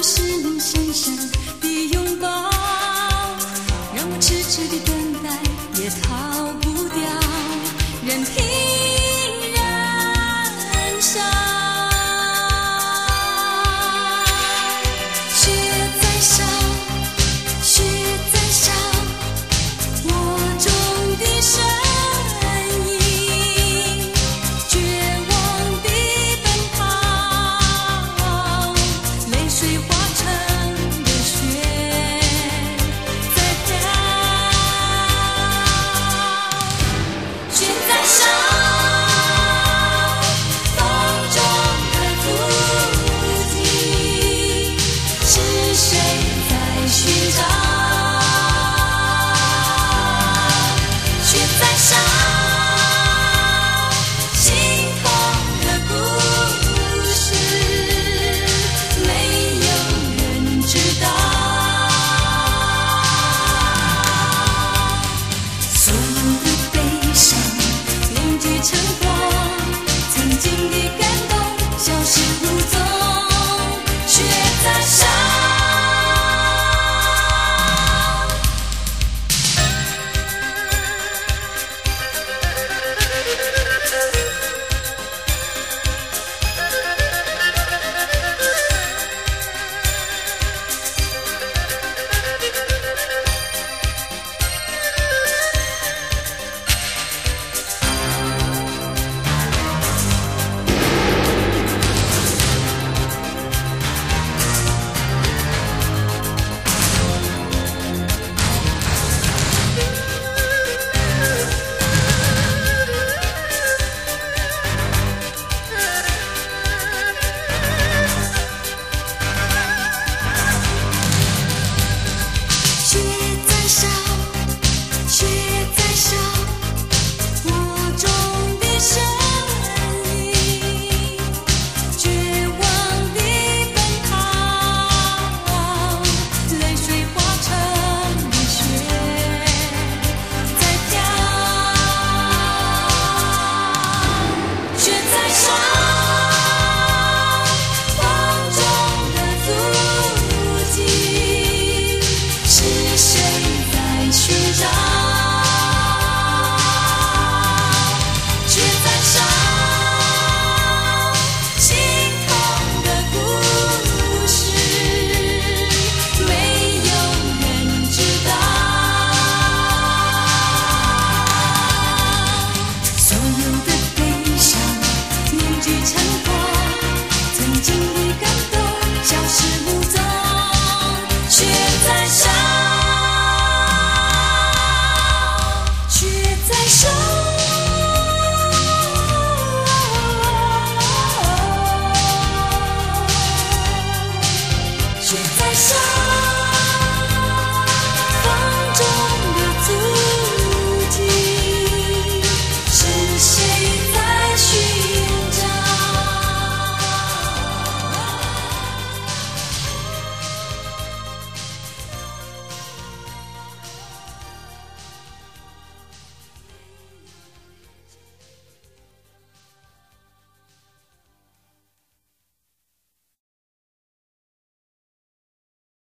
是你深深的拥抱，让我痴痴的等待，也逃不掉任凭燃烧。雪在烧，雪在烧，我中的身影，绝望的奔跑，泪水化成的雪在飘。雪在烧，风中的足迹，是谁在寻找？雪在烧，心痛的故事，没有人知道。所有的悲伤凝聚成光，曾经的感动消失无踪。雪在烧。雪在烧，雪在烧，我中的身影，绝望的奔跑，泪水化成的雪在飘。雪在烧，风中的足迹，是谁在寻找？雪在烧，心痛的故事，没有人知道。所有的悲伤凝聚成光，曾经的感动消失无踪。雪在烧，雪在烧，雪在烧。